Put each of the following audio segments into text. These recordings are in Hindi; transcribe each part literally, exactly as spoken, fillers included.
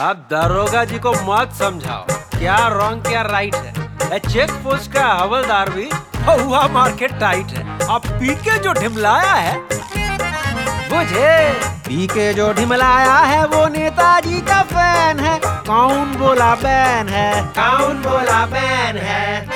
अब दरोगा जी को मत समझाओ क्या रॉन्ग क्या राइट है। चेक पोस्ट का हवलदार भी हुआ मार्केट टाइट है। अब पी के जो ढिमलाया है बुझे, पी के जो ढिमलाया है वो नेताजी का फैन है। कौन बोला बैन है, कौन बोला बैन है।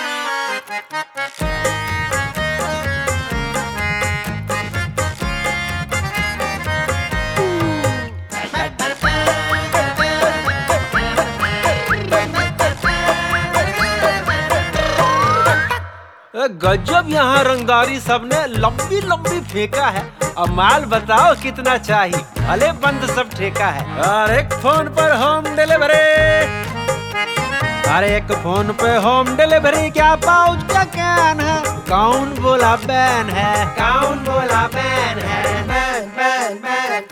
गजब यहाँ रंगदारी सबने लंबी लंबी फेंका है। अब माल बताओ कितना चाहिए, भले बंद सब ठेका है। और एक फोन पर होम डिलीवरी, अरे एक फोन पे होम डिलीवरी, क्या पाउच का कैन है। कौन बोला बैन है, कौन बोला बैन है। Ban ban ban.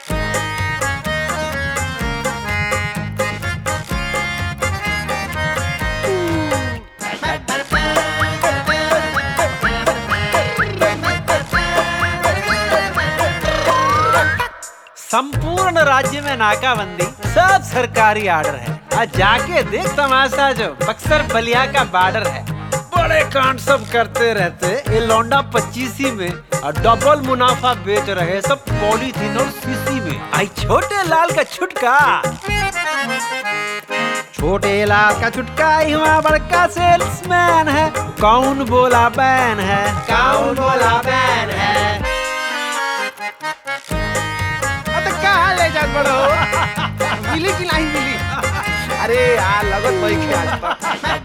संपूर्ण राज्य में नाकाबंदी, सब सरकारी आर्डर है। आज जाके देख तमाशा जो बक्सर बलिया का बॉर्डर है। बड़े कांड सब करते रहते ये लौंडा पच्चीसी में, और डबल मुनाफा बेच रहे सब पॉलीथीन और सीसी में। आई छोटे लाल का छुटका, छोटे लाल का छुटका हुआ बड़का सेल्समैन है। कौन बोला बैन है, कौन बोला बैन है। मिली कि नहीं मिली? अरे यार लगत भाई